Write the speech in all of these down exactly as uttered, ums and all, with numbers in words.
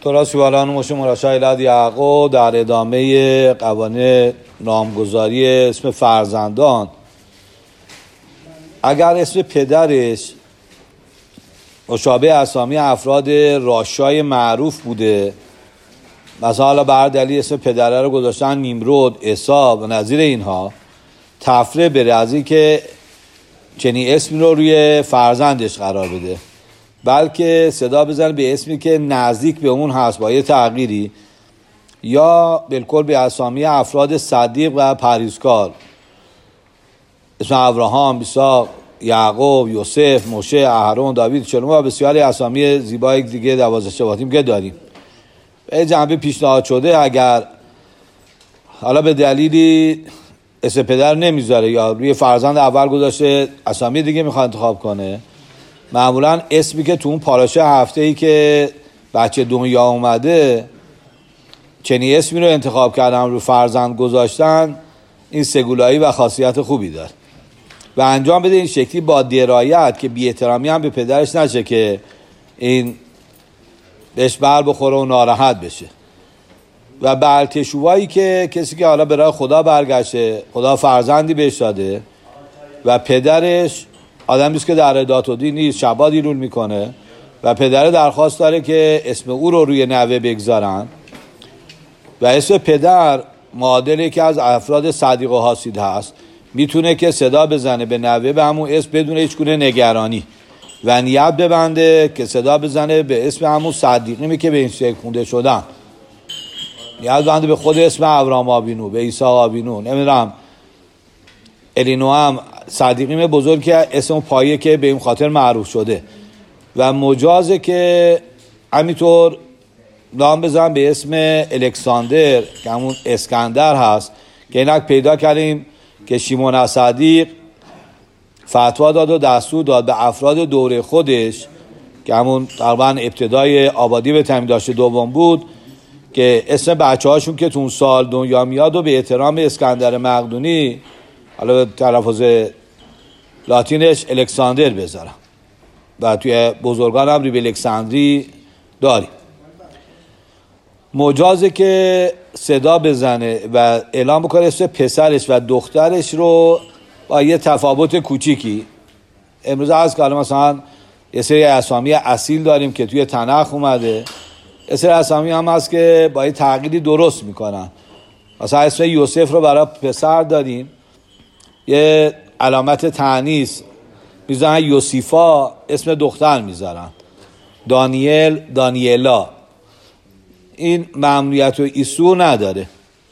تراس شوالان موشه مراشا ایلاد یعقوب در ادامه قوانین نامگذاری اسم فرزندان، اگر اسم پدرش مشابه اسامی افراد راشای معروف بوده، مثلا بر دلیل اسم پدره رو گذاشتن نیمرود، عیسی و نظیر اینها، تفره بره از این که چنین اسمی رو روی فرزندش قرار بده، بلکه صدا بزنه به اسمی که نزدیک به اون هست با یه تغییری، یا بالکل به اسامی افراد صدیق و پرهیزکار، اسم ابراهام، ایساق، یعقوب، یوسف، موشه، اهرون، داوید، شلوم و بسیاری اسامی زیبای دیگه دوازده شباتیم که داریم. به جنبه پیشنهاد شده اگر حالا به دلیلی اسم پدر نمیذاره یا روی فرزند اول گذاشته اسامی دیگه میخواد انتخاب کنه، معمولا اسمی که تو اون پاراشه هفته ای که بچه دنیا اومده چنین اسمی رو انتخاب کردن رو فرزند گذاشتن، این سگولایی و خاصیت خوبی داره و انجام بده این شکلی با درایت که بی احترامی هم به پدرش نشه که این بهش بر بخوره و ناراحت بشه. و بلتشوایی که کسی که حالا برای خدا برگشته، خدا فرزندی بهش داده و پدرش آدمی است که در عدات و دین نیست، شبا دیرون میکنه و پدر درخواست داره که اسم او رو روی نوه بگذارن و اسم پدر معادل که از افراد صدیق و حاسد هست، میتونه که صدا بزنه به نوه به همون اسم بدون هیچ گونه نگرانی و نیت ببنده که صدا بزنه به اسم همون صدیقیمی که به این شکل خونده شدن، نیت ببنده به خود اسم ابراهام آبینو، به عیسی آبینو، نمیدونم الینو هم صدیقیم بزرگ که اسم پایه که به این خاطر معروف شده و مجازه که همینطور نام بزن به اسم الکساندر که همون اسکندر هست که اینک پیدا کردیم که شیمون صدیق فتوا داد و دستور داد به افراد دوره خودش که همون تقریبا ابتدای آبادی به تامین داشته دوم بود که اسم بچه هاشون که تو اون سال دنیا میاد و به احترام اسکندر مقدونی، حالا تلفظ لاتینش الکساندر بذارم و توی بزرگان هم ریب الکساندری داریم. مجازه که صدا بزنه و اعلام بکنه اسم پسرش و دخترش رو با یه تفاوت کوچیکی. امروز از که مثلا یه سری اسامی اصیل داریم که توی تنخ اومده، یه سری اسامی هم هست که با یه تغییری درست میکنن. مثلا اسم یوسف رو برای پسر دادیم، یه علامت تانیث میذارن یوسیفا، اسم دختر میذارن دانیل، دانیلا. این ممنوعیت و ایسو نداره.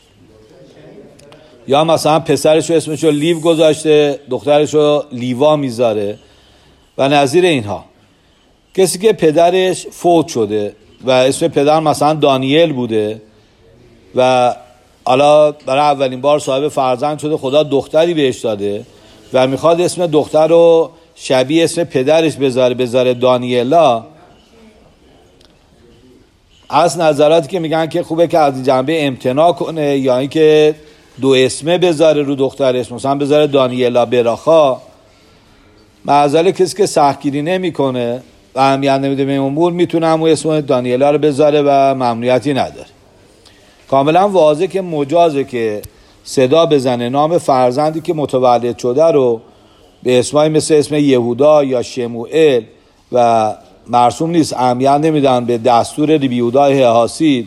یا مثلا پسرشو اسمشو لیو گذاشته، دخترشو لیوا میذاره و نظیر اینها. کسی که پدرش فوت شده و اسم پدر مثلا دانیل بوده و حالا برای اولین بار صاحب فرزند شده، خدا دختری بهش داده و میخواد اسم دختر رو شبیه اسم پدرش بذاره بذاره دانیلا، از نظراتی که میگن که خوبه که از جنبه امتناع کنه یا اینکه دو اسمه بذاره رو دخترش، مثلا بذاره دانیلا براخا. معذره کسی که سختگیری نمیکنه و اهمیت نمیده به این امور میتونه همون اسم دانیلا رو بذاره و ممنوعیتی نداره. کاملا واضحه که مجازه که صدا بزنه نام فرزندی که متولد شده رو به اسمایی مثل اسم یهودا یا شموئل و مرسوم نیست، اهمیت نمیدن به دستور ریبیودا حاسید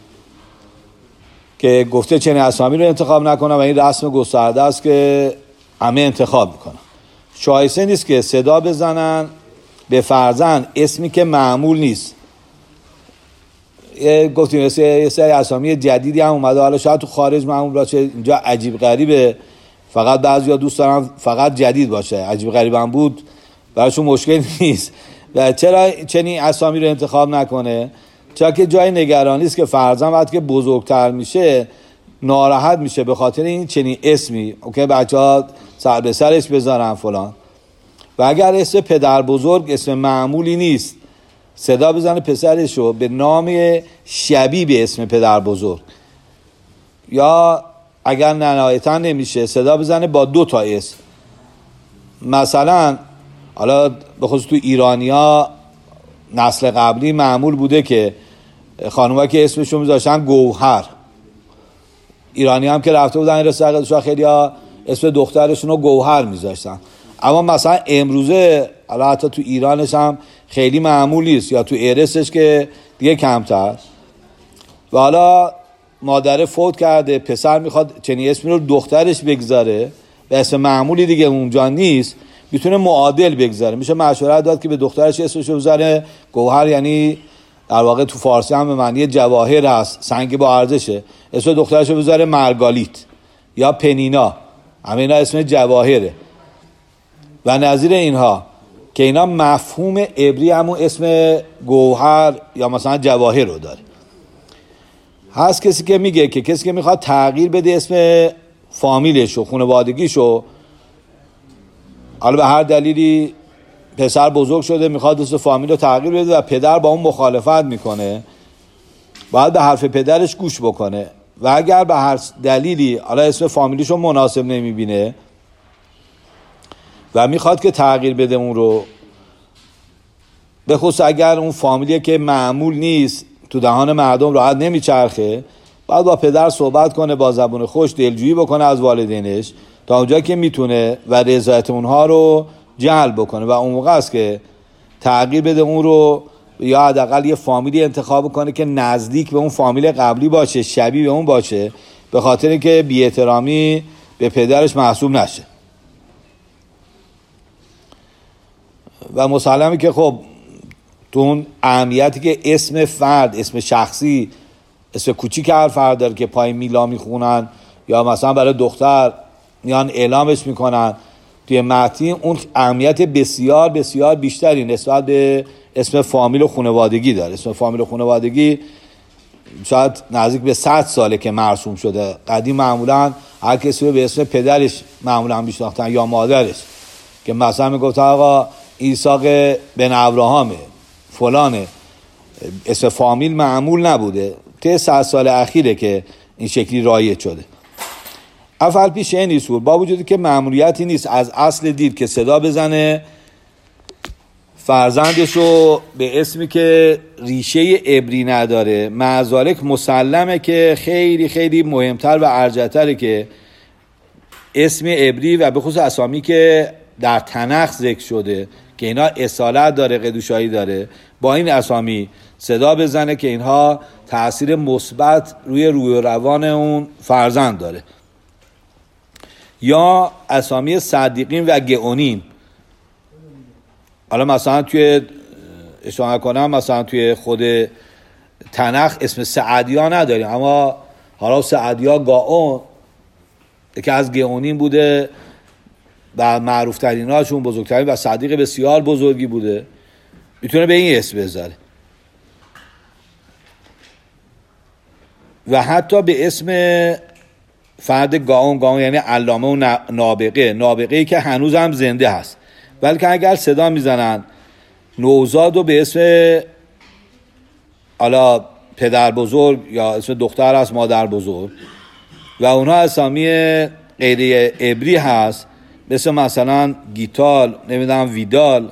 که گفته چنین اسامی رو انتخاب نکنه و این رسم گسترده است که همه انتخاب میکنن. شایسته نیست که صدا بزنن به فرزند اسمی که معمول نیست. گفتیم یه سری اسامی جدیدی هم اومده، حالا شاید تو خارج معمول باشه، اینجا عجیب غریبه، فقط بعضیا دوست دارن فقط جدید باشه، عجیب غریب هم بود براشون مشکل نیست. و چرا چنین اسامی رو انتخاب نکنه؟ چرا که جای نگرانی است که فرزند وقتی که بزرگتر میشه ناراحت میشه به خاطر این چنین اسمی، اوکی بچه‌ها سر به سرش بذارن فلان. و اگر اسم پدر بزرگ اسم معمولی نیست، صدا بزنه پسرش رو به نام شبیه به اسم پدر بزرگ، یا اگر نهایتا نمیشه صدا بزنه با دو تا اسم. مثلا حالا به خصوص تو ایرانیا نسل قبلی معمول بوده که خانوما که اسمشون میذاشتن گوهر. ایرانی هم که رفته بودن این رسالت خیلی ها اسم دخترشون رو گوهر میذاشتن. اما مثلا امروزه حالا حتی تو ایرانش هم خیلی معمول نیست، یا تو ارسش که دیگه کمتر. و حالا مادر فوت کرده، پسر میخواد چنین اسمی رو دخترش بگذاره و اسم معمولی دیگه اونجا نیست، میتونه معادل بگذاره. میشه مشورت داد که به دخترش اسمش رو بذاره گوهر، یعنی در واقع تو فارسی هم به معنی جواهر هست، سنگ با ارزشه. اسم دخترش رو بذاره مارگاریت یا پنینا، همه اینا اسم جواهره و نظیر اینها، که اینا مفهوم عبری همون اسم گوهر یا مثلا جواهر رو داره. هست کسی که میگه که کسی که میخواد تغییر بده اسم فامیلش و خانوادگیش رو، حالا به هر دلیلی پسر بزرگ شده میخواد اسم فامیل رو تغییر بده و پدر با اون مخالفت میکنه، باید به حرف پدرش گوش بکنه. و اگر به هر دلیلی حالا اسم فامیلیش رو مناسب نمیبینه و میخواد که تغییر بده اون رو، به خصوص اگر اون فامیلیه که معمول نیست، تو دهان مردم راحت نمیچرخه، باید با پدر صحبت کنه، با زبون خوش دلجویی بکنه از والدینش تا اونجایی که میتونه و رضایت اونها رو جلب بکنه. و اون موقع است که تغییر بده اون رو، یا حداقل یه فامیلی انتخاب کنه که نزدیک به اون فامیل قبلی باشه، شبیه به اون باشه، به خاطر اینکه بی‌احترامی به پدرش محسوب نشه. و مسلمه که خب تو اون اهمیتی که اسم فرد، اسم شخصی، اسم کوچیک هر فرد داره که پای میلا میخونن یا مثلا برای دختر میان اعلامش میکنن توی متن، اون اهمیت بسیار بسیار بیشتری نسبت به اسم فامیل و خانوادگی داره. اسم فامیل و خانوادگی شاید نزدیک به صد ساله که مرسوم شده. قدیم معمولا هر کسی رو به اسم پدرش معمولا میشناختن یا مادرش، که مثلا میگفتن آقا ایساق بن ابراهامه فلانه. اسم فامیل معمول نبوده، طی صد سال اخیره که این شکلی رایج شده. افعال پیش این نیست، با وجودی که معمولیتی نیست از اصل دید که صدا بزنه فرزندش رو به اسمی که ریشه عبری نداره. مع ذالک مسلمه که خیلی خیلی مهمتر و ارجح‌تره که اسم عبری و به خصوص اسامی که در تنخ ذکر شده که اینا اصالت داره، قدوشایی داره، با این اسامی صدا بزنه که اینها تأثیر مثبت روی روی روان اون فرزند داره. یا اسامی صدیقین و گئونیم. حالا مثلا توی اشاره کنم مثلا توی خود تنخ اسم سعدیا نداریم، اما حالا سعدیا گاون که از گئونیم بوده و معروف ترین هاشون، بزرگترین و صدیق بسیار بزرگی بوده، میتونه به این اسم بذاره. و حتی به اسم فرد گاون، گاون یعنی علامه و نابغه، نابغه‌ای که هنوز هم زنده هست، بلکه اگر صدا میزنن نوزاد رو به اسم حالا پدر بزرگ یا اسم دختر هست مادر بزرگ و اونها اسامی غیر عبری هست، مثل مثلا گیتال، نمیدونم ویدال،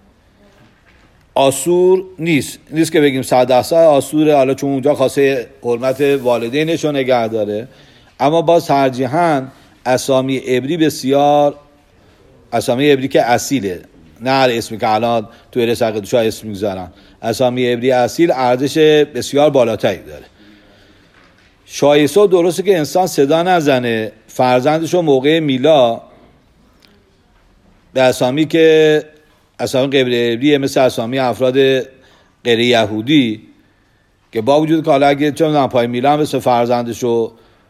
آسور نیست نیست که بگیم صد درصد آسوره، حالا چون اونجا خواسته حرمت والدینش رو نگه داره، اما باز ترجیحاً اسامی عبری بسیار، اسامی عبری که اصیله، نه هر اسمی که الان توی رسالت شاه اسم میگذارن، اسامی عبری اصیل ارزش بسیار بالاتری داره. شایسته و درسته که انسان صدا نزنه فرزندش رو موقع میلا به اسامی که اسامی غیر عبریه، مثل اسامی افراد غیر یهودی، که با وجود که حالا اگه چه میدونم پای میلا هم اسم فرزندش رو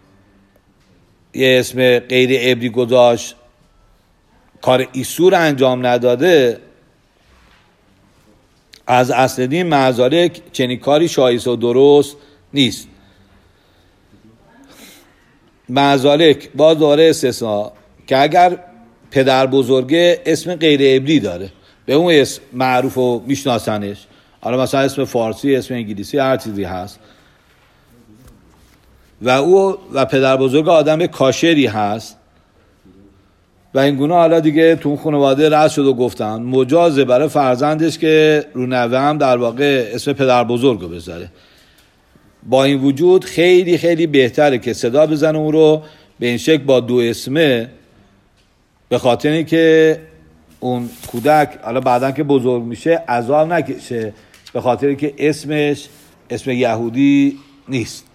یه اسم غیر عبری گذاشت، کار ایسور انجام نداده، از اصل دین مع ذالک چنین کاری شایسته و درست نیست. مع ذالک باز دوره استثناء که اگر پدر بزرگه اسم غیر عبری داره، به اون اسم معروف و میشناسنش، حالا مثلا اسم فارسی، اسم انگلیسی، هر چیزی هست، و او و پدر بزرگ آدم کاشری هست و این گونه، حالا دیگه تو خانواده رأس شد و گفتن مجازه برای فرزندش که رو نوه هم در واقع اسم پدر بزرگ رو بذاره. با این وجود خیلی خیلی بهتره که صدا بزنه اون رو به این شکل با دو اسمه، به خاطر اینکه اون کودک حالا بعدن که بزرگ میشه عذاب نکشه، به خاطر که اسمش اسم یهودی نیست.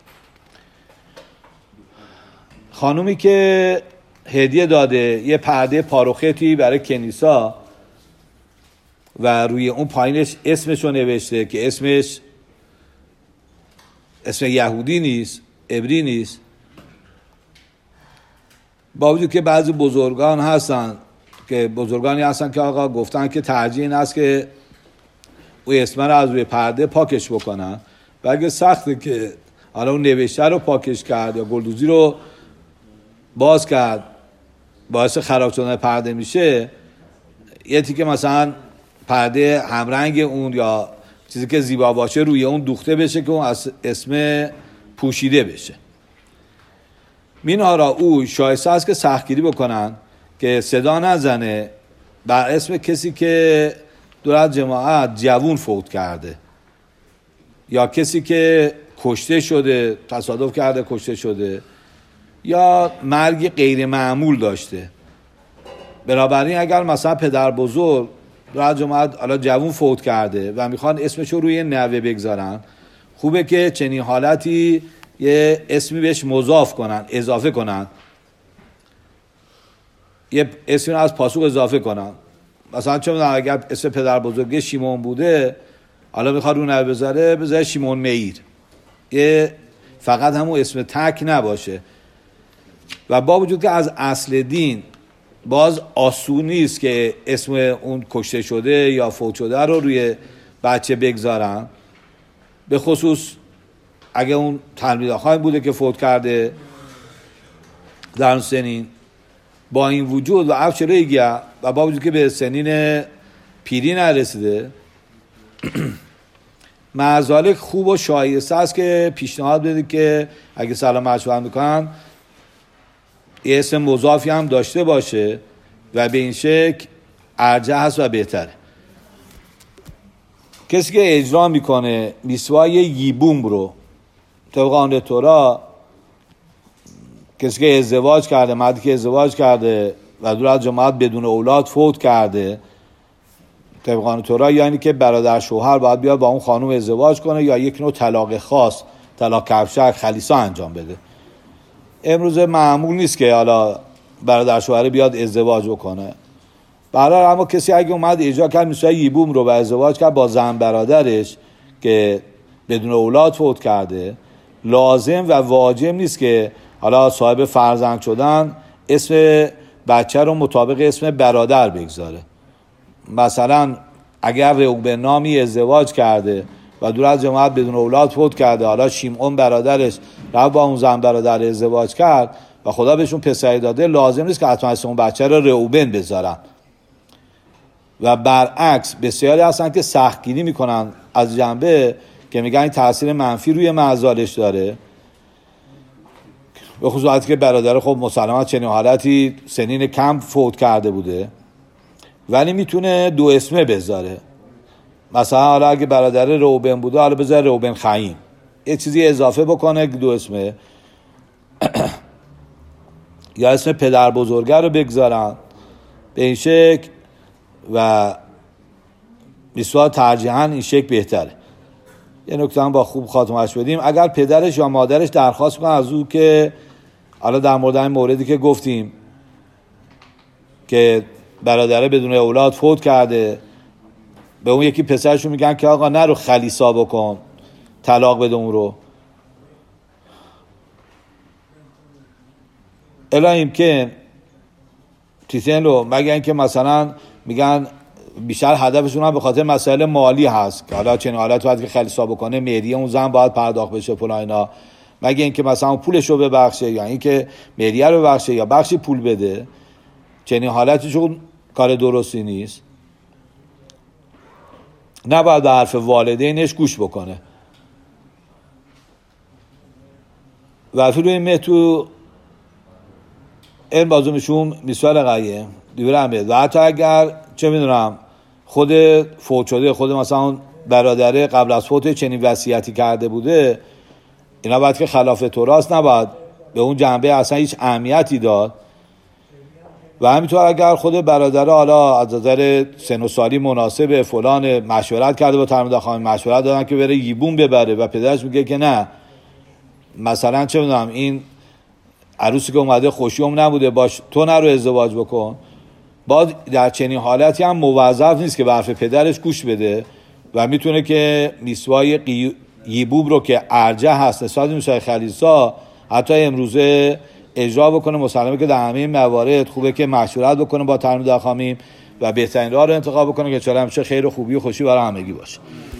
خانومی که هدیه داده یه پرده پاروختی برای کنیسا و روی اون پایینش اسمش رو نوشته که اسمش اسم یهودی نیست، عبری نیست، با وجود که بعضی بزرگان هستن که بزرگانی هستن که آقا گفتن که ترجیح این است که اون اسم رو از روی پرده پاکش بکنن و اگه سخته که حالا اون نوشته رو پاکش کرد یا گلدوزی رو باز کرد باعث خراب شدن پرده میشه، یه تیکه مثلا پرده همرنگ اون یا چیزی که زیبا باشه روی اون دوخته بشه که اون اسم پوشیده بشه. مینارا او شایسته است که سختگیری بکنن که صدا نزنه بر اسم کسی که دور از جماعت جوون فوت کرده یا کسی که کشته شده، تصادف کرده کشته شده یا مرگ غیر معمول داشته. بنابراین اگر مثلا پدر بزرگ دور از جماعت حالا جوون فوت کرده و میخوان اسمشو روی نوه بگذارن، خوبه که چنین حالتی یه اسمی بهش مضاف کنن، اضافه کنن، یه اسمی رو از پاسوق اضافه کنن. مثلا چه میدونم اگر اسم پدر بزرگی شیمون بوده حالا میخواد رو نوه بذاره بذاره شیمون میر، یه فقط همون اسم تک نباشه. و با وجود که از اصل دین باز آسون نیست که اسم اون کشته شده یا فوت شده رو روی بچه بگذارن، به خصوص اگه اون تلمید آخای بوده که فوت کرده در اون سنین. با این وجود و افشلویگی و با وجود که به سنین پیری نرسیده معذالک خوب و شایسته است که پیشنهاد بده که اگه سلام مشورت میکنن یه اسم مضافی هم داشته باشه و به این شکل ارجح هست و بهتره. کسی که اجرا میکنه میسوای ییبوم رو طبق آن تورا، کسی که ازدواج کرده، مردی که ازدواج کرده و دور از جماعت بدون اولاد فوت کرده طبق آن تورا، یعنی که برادر شوهر باید بیاد با اون خانم ازدواج کنه یا یک نوع طلاق خاص، طلاق کفشک، خلیسا انجام بده. امروز معمول نیست که حالا برادر شوهر بیاد ازدواج بکنه. برای اما کسی اگه اومد اجرا کرد میسوای ییبوم رو به ازدواج کرد با زن برادرش که بدون اولاد فوت کرده، لازم و واجب نیست که حالا صاحب فرزند شدن اسم بچه رو مطابق اسم برادر بگذاره. مثلا اگر رئوبن نامی ازدواج کرده و دور از جماعت بدون اولاد فوت کرده، حالا شیمعون برادرش رفت با اون زن برادر ازدواج کرد و خدا بهشون پسری داده، لازم نیست که حتما اسم اون بچه رو رئوبن بذارن. و برعکس بسیاری هستن که سختگیری میکنن از جنبه که میگن این تاثیر منفی روی معزالش داره، به خصوص که برادر خب مسلماً چنین حالتی سنین کم فوت کرده بوده ولی میتونه دو اسمه بذاره. مثلا حالا اگه برادر رئوبن بوده حالا بذاره رئوبن خییم، یه چیزی اضافه بکنه دو اسمه یا اسم پدر بزرگه رو بگذارن به این شکل و میسوا ترجیحاً این شکل بهتره. یه نکته هم با خوب خاتمش بدیم، اگر پدرش یا مادرش درخواست کنن از او که حالا در مورد این موردی که گفتیم که برادره بدون اولاد فوت کرده، به اون یکی پسرشون میگن که آقا نرو خلیسا بکن، طلاق بده اون رو، الا امکن تیتنلو، مگر اینکه مثلا میگن بیشتر هدفشون هم به خاطر مسائل مالی هست که حالا چنین حالت باید که خلیسا بکنه، مهریه اون زن باید پرداخت بشه پول اینا، مگه اینکه مثلا پولش رو ببخشه یا اینکه مهریه رو ببخشه یا بخشی پول بده، چنین حالتشون کار درستی نیست. نباید به حرف والدینش گوش بکنه. و فیلوی متو این بازومشون میسوال قیه دیوره همه و حتی اگر چه میدونم خود فوت شده، خود مثلا برادره قبل از فوت چنین وصیتی کرده بوده، اینا باید که خلاف توراست نباید به اون جنبه اصلا هیچ اهمیتی داد. و همینطور اگر خود برادر حالا از نظر سن و سالی مناسب فلان مشورت کرده با تلمید خانم، مشورت دادن که بره یبون ببره و پدرش میگه که نه، مثلا چه میدونم این عروسی که اومده خوشیوم نبوده باش، تو نرو ازدواج بکن، باز در چنین حالتی هم موظف نیست که به حرف پدرش گوش بده و میتونه که میسوای قی... یبوب رو که ارجح هست نسبت میسوای خلیسا حتی امروزه اجرا بکنه. مسلمه که در همه موارد خوبه که مشورت بکنه با تلمید خانم و بهترین راه رو انتخاب بکنه که چرا همیشه خیر و خوبی و خوشی برای همگی باشه.